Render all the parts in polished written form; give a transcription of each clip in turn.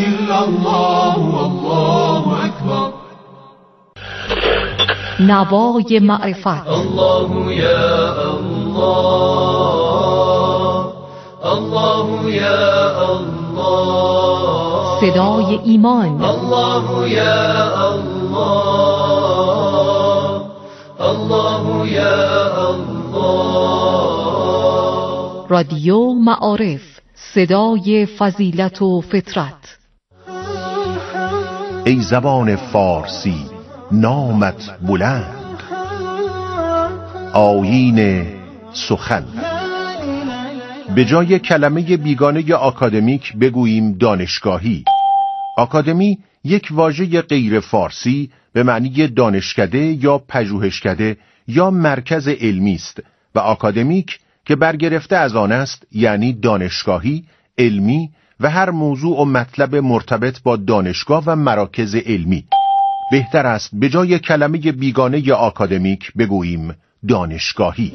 إلا الله والله أكبر. نوای معرفت. الله یا الله، الله یا الله. صدای ایمان. الله یا الله، الله یا الله. رادیو معارف، صدای فضیلت و فطرت. ای زبان فارسی نامت بلند، آیین سخن. به جای کلمه بیگانه آکادمیک بگوییم دانشگاهی. آکادمی یک واژه غیر فارسی به معنی دانشکده یا پژوهشکده یا مرکز علمی است و آکادمیک که برگرفته از آن است، یعنی دانشگاهی، علمی و هر موضوع و مطلب مرتبط با دانشگاه و مراکز علمی. بهتر است به جای کلمه بیگانه یا آکادمیک بگوییم دانشگاهی.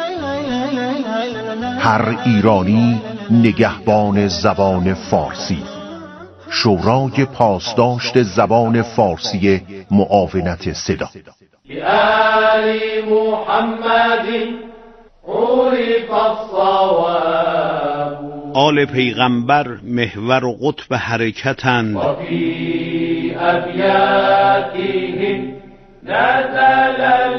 هر ایرانی نگهبان زبان فارسی. شورای پاسداشت زبان فارسی معاونت صدا. آل محمد عرف الصواب. آل پیغمبر محور و قطب حرکتند. و فی ابیاتهم نزل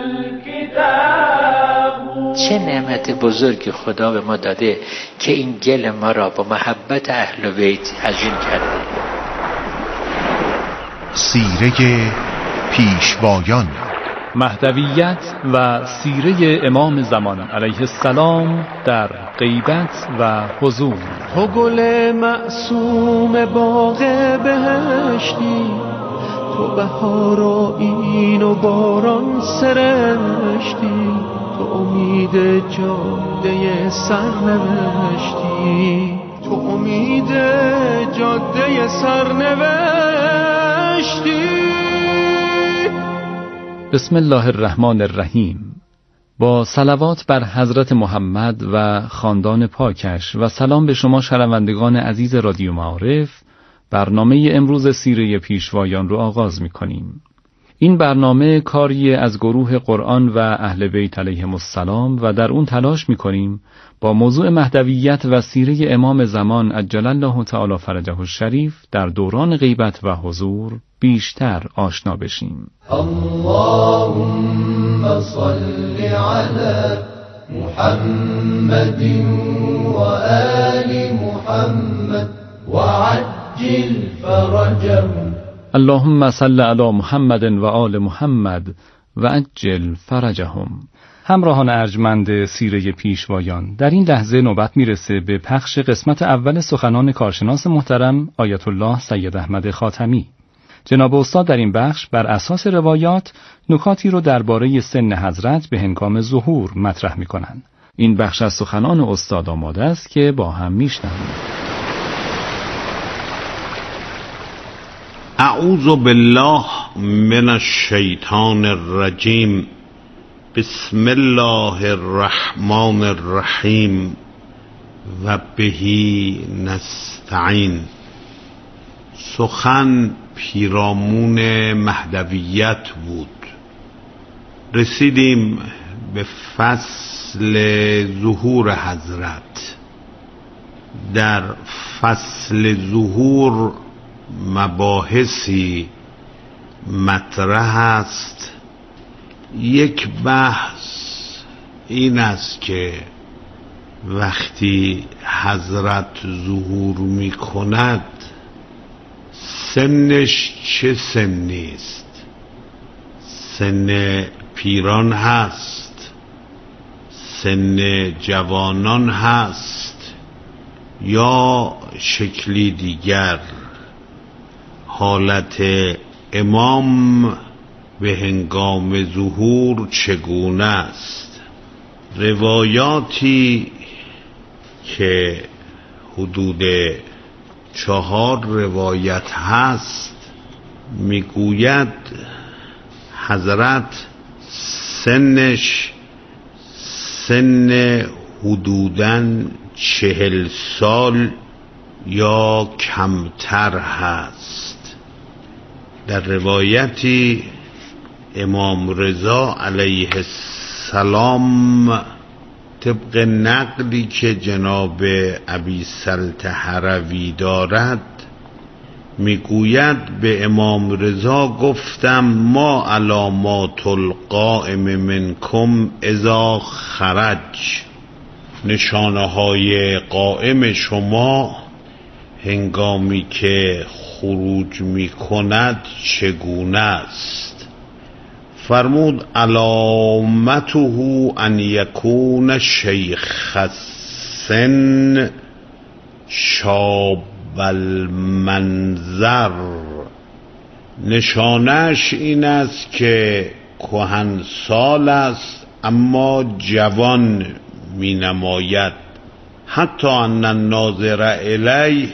الکتاب. چه نعمت بزرگی خدا به ما داده که این گل ما را با محبت اهل بیت عجین کرده. سیره پیشوایان. مهدویت و سیره امام زمان علیه السلام در غیبت و حضور. تو گل معصوم باغ بهشتی، تو بهار و این و باران سرشتی، تو امید جاده سرنوشتی، تو امید جاده سرنوشتی. بسم الله الرحمن الرحیم. با صلوات بر حضرت محمد و خاندان پاکش و سلام به شما شنوندگان عزیز رادیو معارف، برنامه امروز سیره پیشوایان رو آغاز می کنیم. این برنامه کاری از گروه قرآن و اهل بیت علیهم السلام و در اون تلاش می کنیم با موضوع مهدویت و سیره امام زمان عجل الله تعالی فرجه الشریف در دوران غیبت و حضور بیشتر آشنا بشیم. اللهم صل علی محمد و آل محمد و عجل فرجهم. اللهم صل علی محمد و آل محمد و عجل فرجهم. همراهان ارجمند سیره پیشوایان، در این لحظه نوبت میرسه به پخش قسمت اول سخنان کارشناس محترم آیت الله سید احمد خاتمی. جناب استاد در این بخش بر اساس روایات نکاتی رو درباره سن حضرت به هنگام ظهور مطرح میکنند. این بخش از سخنان استاد آماده است که با هم میشنویم. اعوذ بالله من الشیطان الرجیم. بسم الله الرحمن الرحیم و بهی نستعین. سخن پیرامون مهدویت بود. رسیدیم به فصل ظهور حضرت. در فصل ظهور مباحثی مطرح است. یک بحث این است که وقتی حضرت ظهور می کند سنش چه سنی است؟ سن پیران هست؟ سن جوانان هست؟ یا شکلی دیگر؟ حالت امام به هنگام ظهور چگونه است؟ روایاتی که حدود 4 روایت هست میگوید حضرت سنش سن حدوداً 40 سال یا کمتر هست. در روایتی امام رضا علیه السلام طبق نقلی که جناب ابی سلط هروی دارد میگوید به امام رضا گفتم ما علامات القائم منکم اذا خرج، نشانه های قائم شما هنگامی که خروج می کند چگونه است؟ فرمود علامته ان یکون شیخ السن شاب المنظر، نشانش این است که کهنسال است اما جوان می نماید. حتی ان الناظر الیه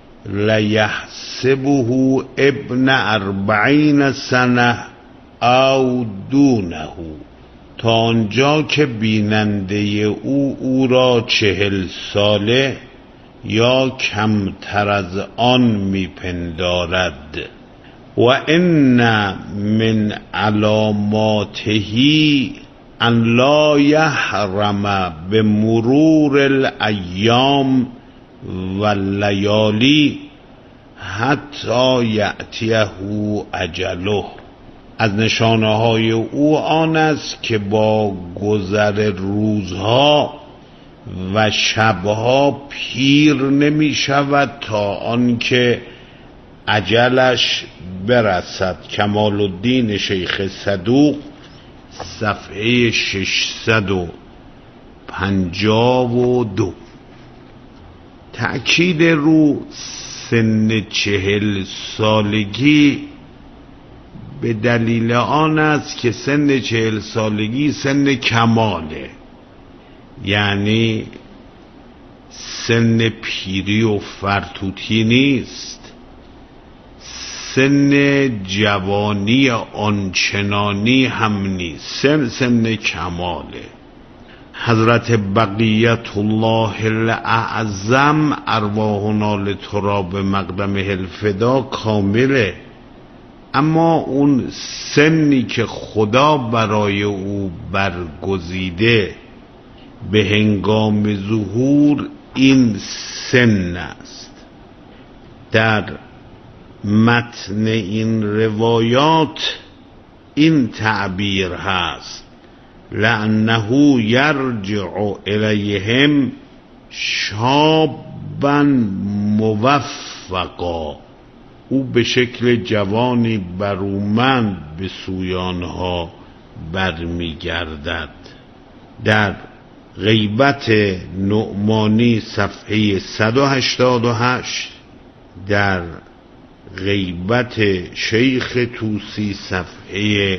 لیحسبه ابن 40 سنه او دونه، تا آنجا که بیننده او را 40 ساله یا کمتر از آن میپندارد. و ان من علاماته ان لا یحرم بمرور الایام واللیالی حتی یأتیه اجله، از نشانه های او آن است که با گذر روزها و شبها پیر نمی شود تا آنکه اجلش برسد. کمال الدین شیخ صدوق صفحه 652. تأکید رو سن 40 سالگی به دلیل آن است که سن 40 سالگی سن کماله، یعنی سن پیری و فرتوتی نیست، سن جوانی آنچنانی هم نیست، سن کماله. حضرت بقیت الله الاعظم ارواحنا لتراب مقدمه الفدا کامله، اما اون سنی که خدا برای او برگزیده به هنگام ظهور این سن است. در متن این روایات این تعبیر هست لأنه یرجع الیهم شابا موفقا، او به شکل جوانی برومند به سوی آنها برمیگردد. در غیبت نعمانی صفحه 188، در غیبت شیخ طوسی صفحه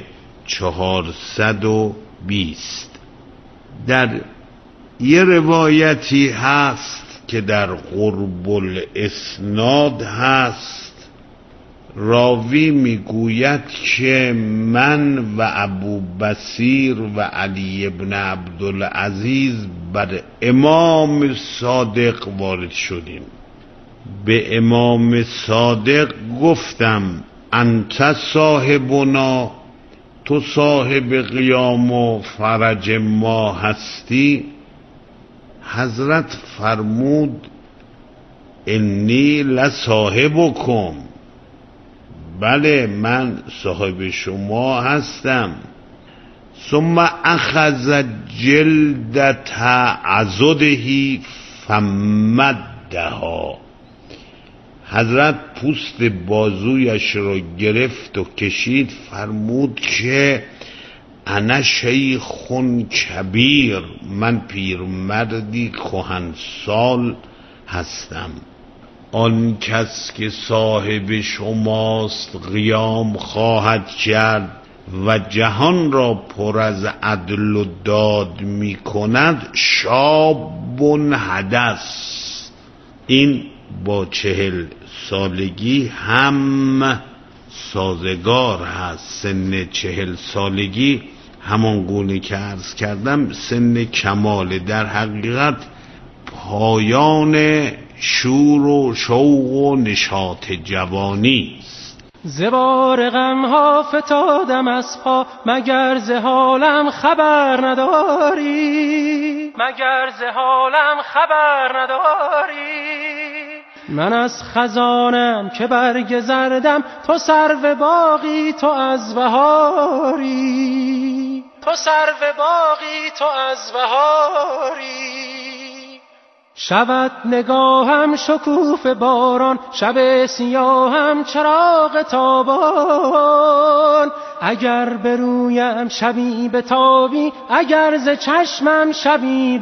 420. در یه روایتی هست که در قرب الاسناد هست، راوی میگوید که من و ابو بصیر و علی ابن عبدالعزیز بر امام صادق وارد شدیم. به امام صادق گفتم انت صاحبنا، تو صاحب قیام و فرج ما هستی؟ حضرت فرمود انی لصاحبکم، بله من صاحب شما هستم. ثم اخذ جلدت عضده فمدها، حضرت پوست بازویش را گرفت و کشید، فرمود که انا شیخ کبیر، من پیرمردی کهنسال هستم. آن کس که صاحب شماست قیام خواهد کرد و جهان را پر از عدل و داد می کند شاب حدث. این با 40 سالگی هم سازگار هست. سن 40 سالگی همان گونه که عرض کردم سن کمال، در حقیقت پایان شور و شوق و نشاط جوانی. زبار غمها فتادم از پا، مگر ز حالم خبر نداری؟ مگر ز حالم خبر نداری؟ من از خزانم که برگ زردم، تو سرو باغی تو از بهاری، تو سرو باغی تو از بهاری. شود نگاهم شکوفه باران، شب سیاهم چراغ تابان. اگر برویم شبی بتابی، اگر ز چشمم شبی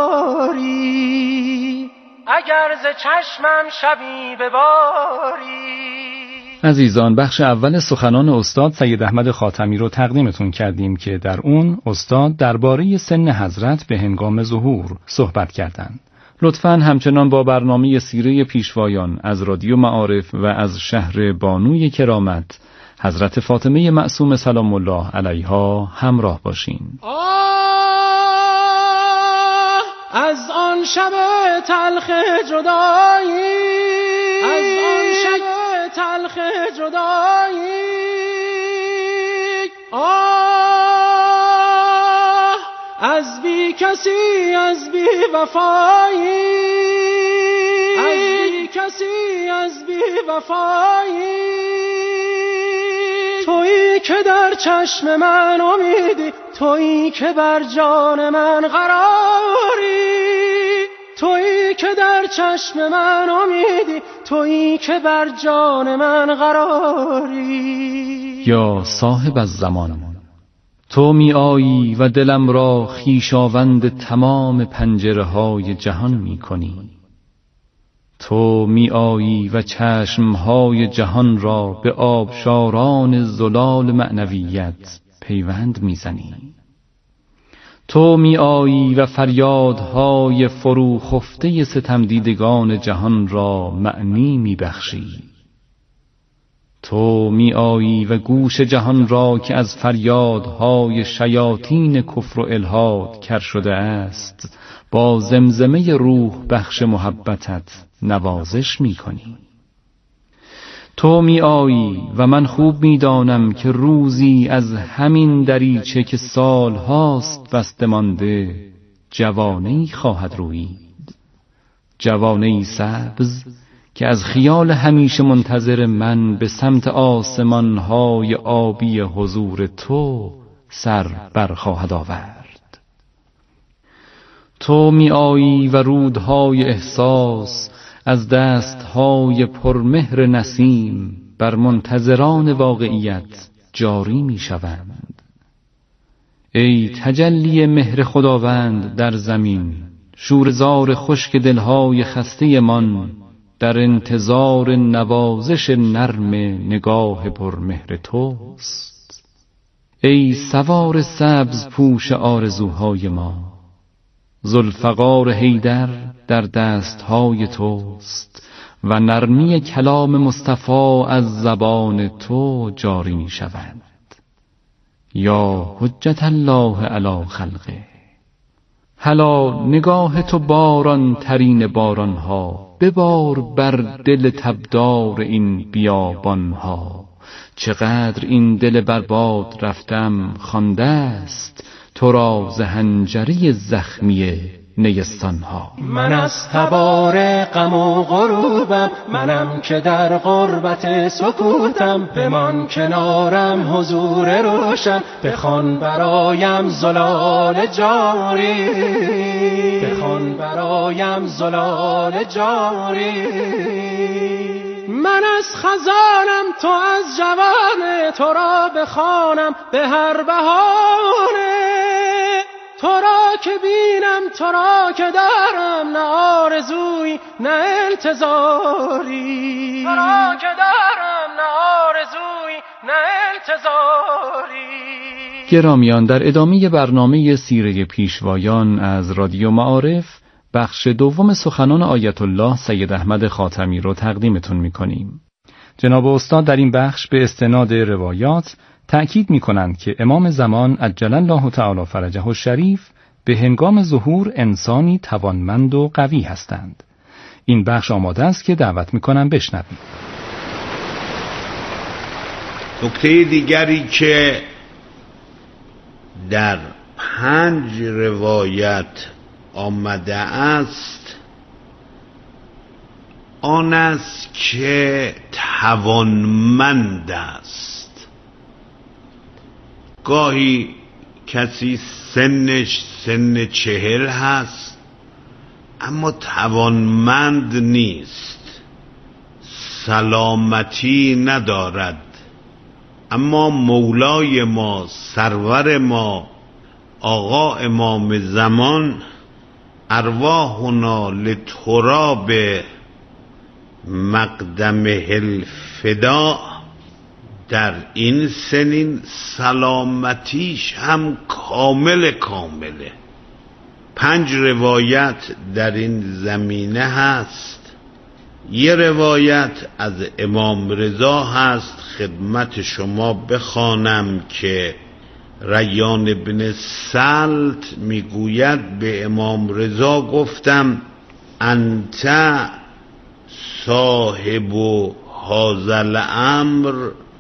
بباری، اگر ز چشمم شبی بباری. عزیزان، بخش اول سخنان استاد سید احمد خاتمی رو تقدیمتون کردیم که در اون استاد درباره سن حضرت به هنگام ظهور صحبت کردند. لطفاً همچنان با برنامه سیره پیشوایان از رادیو معارف و از شهر بانوی کرامت حضرت فاطمه معصومه سلام الله علیها همراه باشین. از آن شب تلخ جدایی، از آن شب تلخ جدایی، از بی کسی، از بی وفایی، از بی کسی، از بی وفایی. تویی که در چشم من امیدی، تویی که بر جان من قراری، تویی که در چشم من امیدی، تویی که بر جان من قراری. یا صاحب الزمان، تو می آیی و دلم را خویشاوند تمام پنجره های جهان می کنی. تو می آیی و چشمهای جهان را به آبشاران زلال معنویت پیوند می زنی. تو می آیی و فریادهای فرو خفته ستمدیدگان جهان را معنی می بخشی. تو می آیی و گوش جهان را که از فریادهای شیاطین کفر و الحاد کر شده است با زمزمه روح بخش محبتت نوازش می کنی. تو می آیی و من خوب می دانم که روزی از همین دریچه که سال هاست بسته مانده جوانه‌ای خواهد رویید، جوانه‌ای سبز که از خیال همیشه منتظر من به سمت آسمان‌های آبی حضور تو سر برخواهد آورد. تو می آیی و رودهای احساس از دستهای پرمهر نسیم بر منتظران واقعیت جاری می شوند. ای تجلی مهر خداوند در زمین، شورزار خشک دلهای خسته من در انتظار نوازش نرم نگاه پرمهر توست. ای سوار سبز پوش آرزوهای ما، ذوالفقار حیدر در دستهای توست و نرمی کلام مصطفی از زبان تو جاری می شود. یا حجت الله علی خلقه، هلا نگاه تو باران ترین بارانها ببار بر دل تبدار این بیابانها. چقدر این دل برباد رفتم خوانده است تو را ز حنجره زخمی نیستانها. من از تبار غم و غروبم، منم که در غربت سکوتم. بمان کنارم حضور روشن، بخوان برایم زلال جاری، بخوان برایم زلال جاری. من از خزانم تو از جوان، تو را بخوانم به هر بهانه. تو را که بینم، تو را که دارم، نه آرزوی نه انتظاری. تو را که دارم، نه آرزوی نه انتظاری. گرامیان، در ادامه برنامه سیره پیشوایان از رادیو معارف بخش دوم سخنان آیت الله سید احمد خاتمی رو تقدیمتون می‌کنیم. جناب استاد در این بخش به استناد روایات تأکید می‌کنند که امام زمان عجل الله تعالی فرجه الشریف به هنگام ظهور انسانی توانمند و قوی هستند. این بخش آماده است که دعوت میکنم بشنوید. نکته دیگری که در 5 روایت آمده است آن است که توانمند است. گاهی کسی سنش سن 40 هست اما توانمند نیست، سلامتی ندارد، اما مولای ما، سرور ما، آقا امام زمان ارواحنا لتراب مقدمه الفدا در این سنین سلامتیش هم کامله. 5 روایت در این زمینه هست. یه روایت از امام رضا هست خدمت شما بخوانم که ریان بن سلط میگوید به امام رضا گفتم انت صاحب هذا الامر،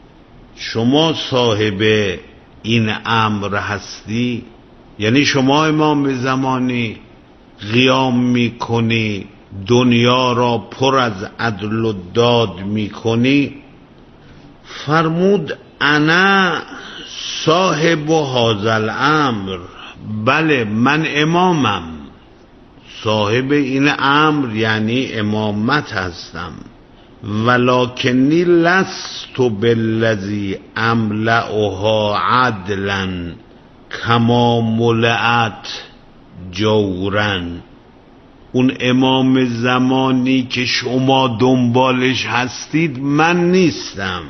شما صاحب این امر هستی؟ یعنی شما امام زمانی قیام میکنی، دنیا را پر از عدل و داد میکنی؟ فرمود انا صاحب هذا الامر، بله من امامم، صاحب این امر یعنی امامت هستم، ولکنی لست بالذی املأها عدلا کما ملأت جورا. اون امام زمانی که شما دنبالش هستید من نیستم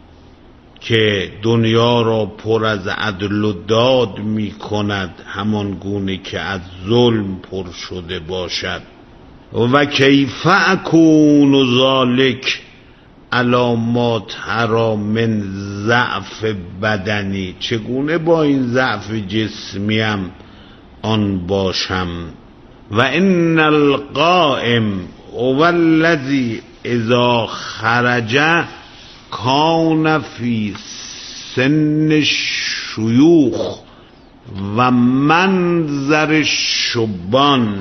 که دنیا را پر از عدل و داد می کند همان گونه که از ظلم پر شده باشد. و کیف اکون ذالک علی ما تری من ضعف بدنی، چگونه با این ضعف جسمیم آن باشم؟ و ان القائم هو الذی اذا خرج کان فی سن الشیوخ و منظر الشبان.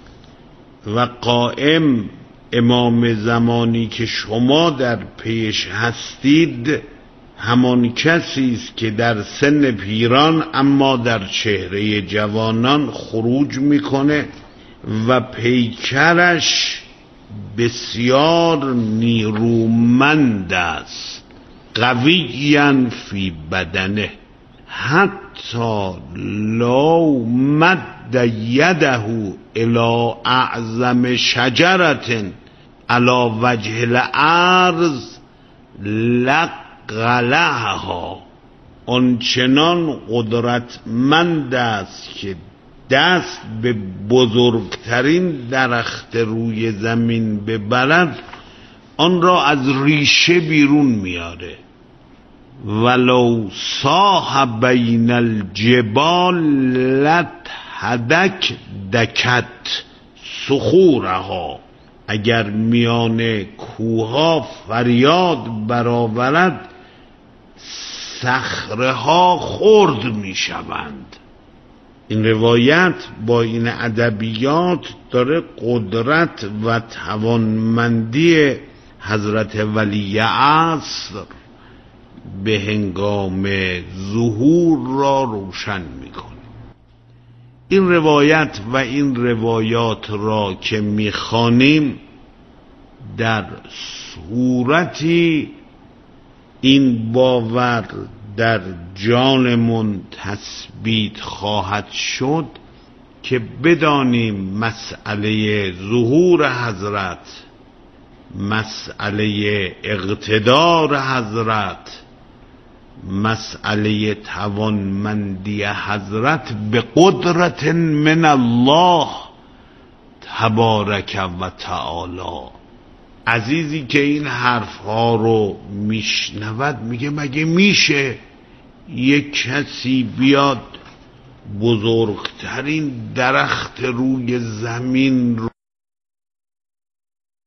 و قائم امام زمانی که شما در پیش هستید همان کسی است که در سن پیران اما در چهره جوانان خروج میکنه و پیکرش بسیار نیرومند است، قویاً فی بدنه، حتی لو مد یده الی اعظم شجرة علی وجه الارض لقلعها. آنچنان قدرتمند است که دست به بزرگترین درخت روی زمین ببرد آن را از ریشه بیرون میاره. ولو صاح بین الجبال لتهدک دکت صخورها، اگر میان کوها فریاد برآورد صخره‌ها خرد میشوند. این روایت با این ادبیات داره قدرت و توانمندی حضرت ولی عصر به هنگام ظهور را روشن میکنه. این روایت و این روایات را که میخوانیم در صورتی این باور در جانمون تثبیت خواهد شد که بدانیم مسئله ظهور حضرت، مسئله اقتدار حضرت، مسئله توانمندی حضرت به قدرت من الله تبارک و تعالی. عزیزی که این حرفها رو میشنود میگه مگه میشه یک کسی بیاد بزرگترین درخت روی زمین رو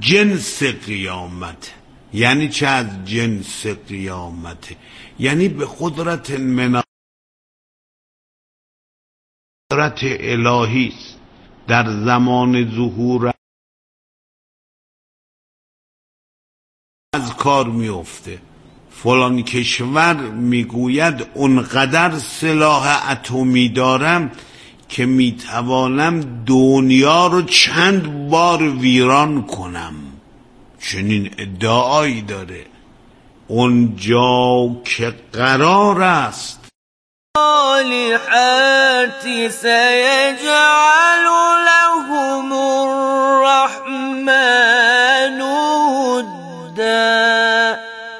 جنس قیامت. یعنی چه از جنس قیامت؟ یعنی به قدرت قدرت الهی است. در زمان ظهور از کار میفته. فلان کشور میگوید اونقدر سلاح اتمی دارم که میتوانم دنیا رو چند بار ویران کنم. چنین ادعایی داره. اونجا که قرار است صالحات سيجعل لهم الرحمن ودا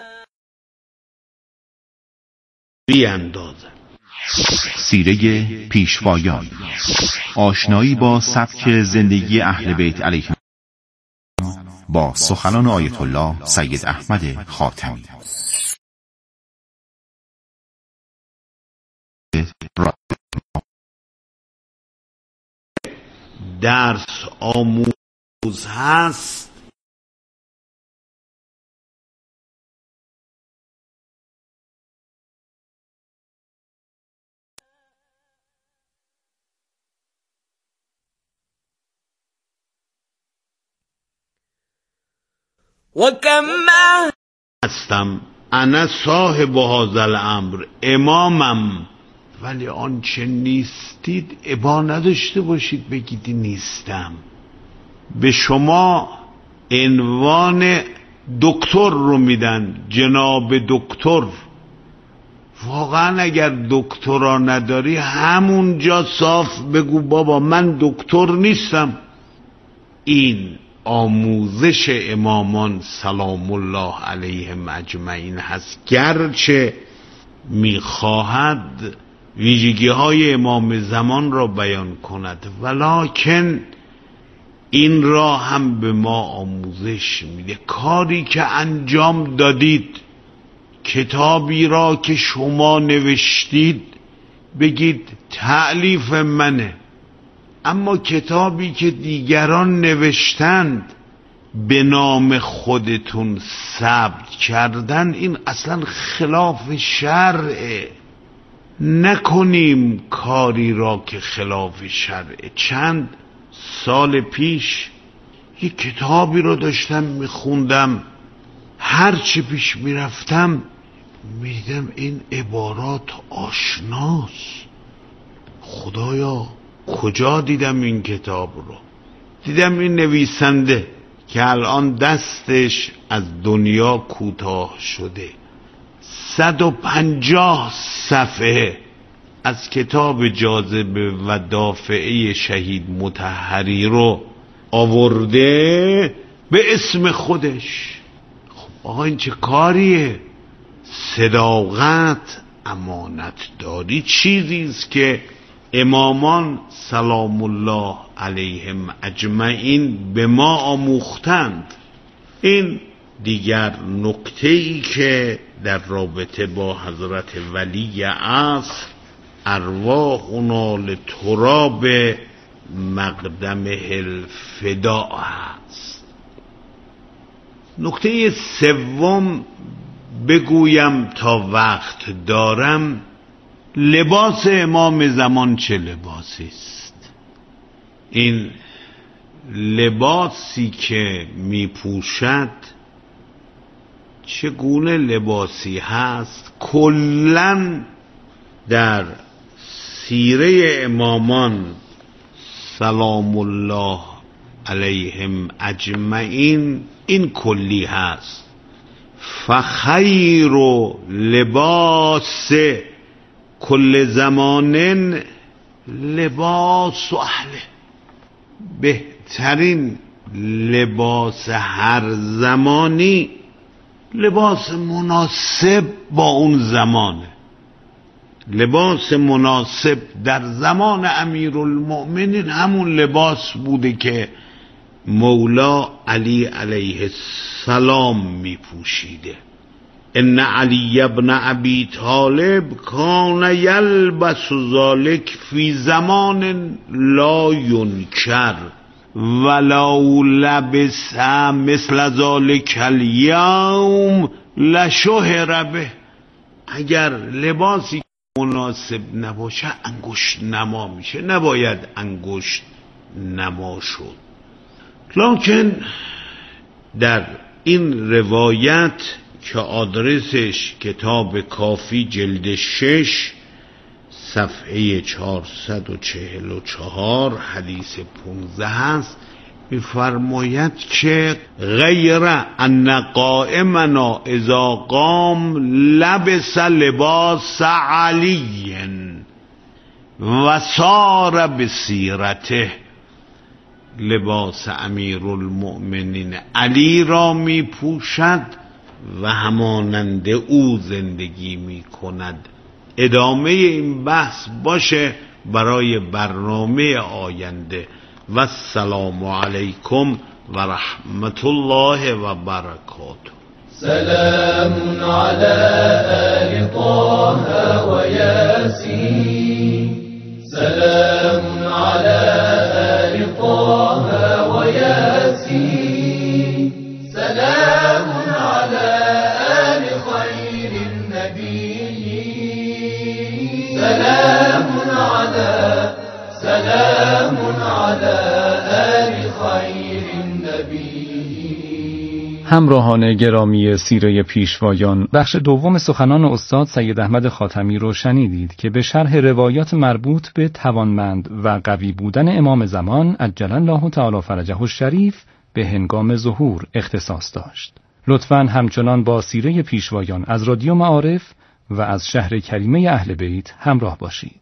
بیاندازه. سیره پیشوایان، آشنایی با سبک زندگی اهل بیت علیهم با سخنان آیت الله سید احمد خاتمی. درس آموز هست. وكم هستم انا صاحب هذا الامر، امامم، ولی آنچه نیستید ابا نداشته باشید بگید نیستم. به شما عنوان دکتر رو میدن، جناب دکتر. واقعا اگر دکترا نداری همونجا صاف بگو بابا من دکتر نیستم. این آموزش امامان سلام الله علیهم اجمعین هست. گرچه میخواهد ویژگی های امام زمان را بیان کند، ولکن این را هم به ما آموزش میده. کاری که انجام دادید، کتابی را که شما نوشتید بگید تألیف منه، اما کتابی که دیگران نوشتند به نام خودتون ثبت کردن، این اصلا خلاف شرعه. نکنیم کاری را که خلاف شرعه. چند سال پیش یک کتابی رو داشتم میخوندم، هرچی پیش میرفتم میدیدم این عبارات آشناست. خدایا کجا دیدم این کتاب رو؟ دیدم این نویسنده که الان دستش از دنیا کوتاه شده 150 صفحه از کتاب جاذبه و دافعه شهید مطهری رو آورده به اسم خودش. خب آقا این چه کاریه؟ صداقت، امانتداری چیزیست که امامان سلام الله علیهم اجمعین به ما آموختند. این دیگر نکته‌ای که در رابطه با حضرت ولی عصر ارواحنا لتراب مقدمه الفداء هست. نکته سوم بگویم تا وقت دارم، لباس امام زمان چه لباسی است؟ این لباسی که می پوشد چگونه لباسی هست؟ کلاً در سیره امامان سلام الله علیهم اجمعین این کلی هست: فخیر لباس کل زمان لباس اهله. بهترین لباس هر زمانی لباس مناسب با اون زمانه. لباس مناسب در زمان امیرالمؤمنین همون لباس بوده که مولا علی علیه السلام می پوشیده. ان علی ابن ابی طالب کان یلبس ذلک فی زمان لا ینکر ولو لبس مثل ذلک الیوم لشهر به. اگر لباسی مناسب نباشه انگشت نما میشه، نباید انگشت نما شد. لکن در این روایت که آدرسش کتاب کافی جلد 6 صفحه 444 حدیث 15 هست، می‌فرماید که غیر ان قائمنا اذا قام لبس لباس علی و سار بسیرته. لباس امیرالمؤمنین علی را می پوشد و همانند او زندگی می کند. ادامه این بحث باشه برای برنامه آینده. و السلام علیکم و رحمت الله و برکاته. سلام علی آل طه و یاسین. سلام علی آل طه و یاسین. سلام علی آل خیر النبیین. سلام علی آل خیر النبیین. همراهان گرامی سیره پیشوایان، بخش دوم سخنان استاد سید احمد خاتمی رو شنیدید که به شرح روایات مربوط به توانمند و قوی بودن امام زمان عجل الله تعالی فرجه الشریف به هنگام ظهور اختصاص داشت. لطفاً همچنان با سیره پیشوایان از رادیو معارف و از شهر کریمه اهل بیت همراه باشید.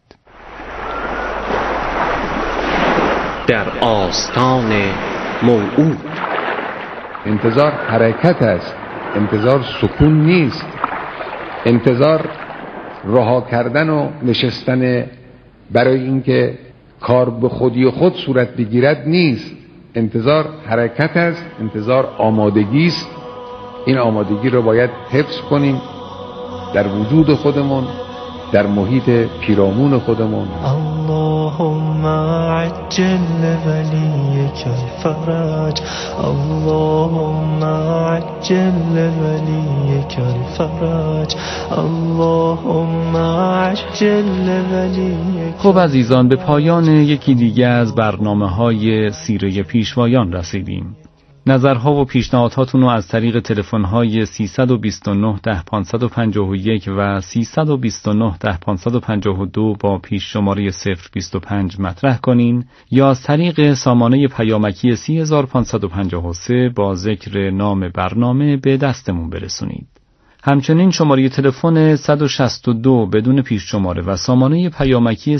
در آستان موعود. انتظار حرکت است، انتظار سکون نیست، انتظار رها کردن و نشستن برای اینکه کار به خودی خود صورت بگیرد نیست. انتظار حرکت است، انتظار آمادگی است. این آمادگی رو باید حفظ کنیم در وجود خودمون، در محیط پیرامون خودمون. اللهم عجل ولیک الفرج. اللهم عجل ولیک الفرج. اللهم عجل ولیک. خب عزیزان، به پایان یکی دیگه از برنامه‌های سیره پیشوایان رسیدیم. نظرها و پیشنهاداتون رو از طریق تلفن‌های 329 10 551 و 329 10 552 با پیش شماره 025 مطرح کنین یا از طریق سامانه پیامکی 30553 با ذکر نام برنامه به دستمون برسونید. همچنین شماره تلفن 162 بدون پیش شماره و سامانه پیامکی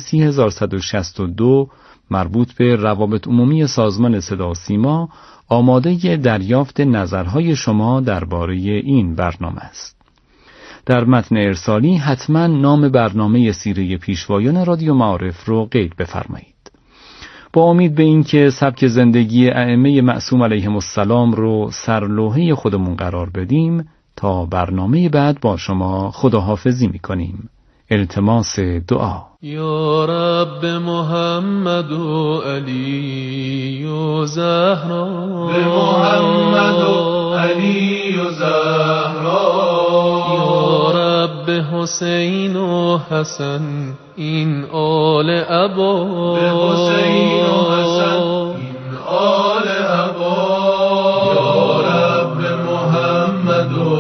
3162 مربوط به روابط عمومی سازمان صدا و سیما آماده دریافت نظرهای شما درباره این برنامه است. در متن ارسالی حتما نام برنامه سیره پیشوایان رادیو معارف رو قید بفرمایید. با امید به این که سبک زندگی ائمه معصوم علیهم السلام رو سرلوحه خودمون قرار بدیم، تا برنامه بعد با شما خداحافظی می‌کنیم. التماس دعا. یا رب محمد و علی و زهرا. به محمد و علی و زهرا. یا رب حسین و حسن این آل ابا. به حسین و حسن این آل ابا. یا رب محمد و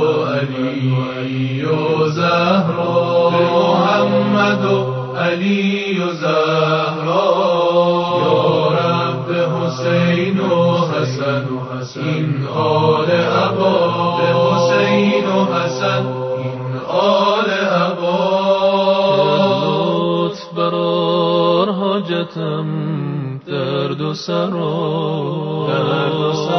علی و زهرا. محمد و علی و زهرا. یا رب حسین و حسن این آل ابا. به حسین و حسن این آل ابا. لطف برار حاجتم درد و سرا.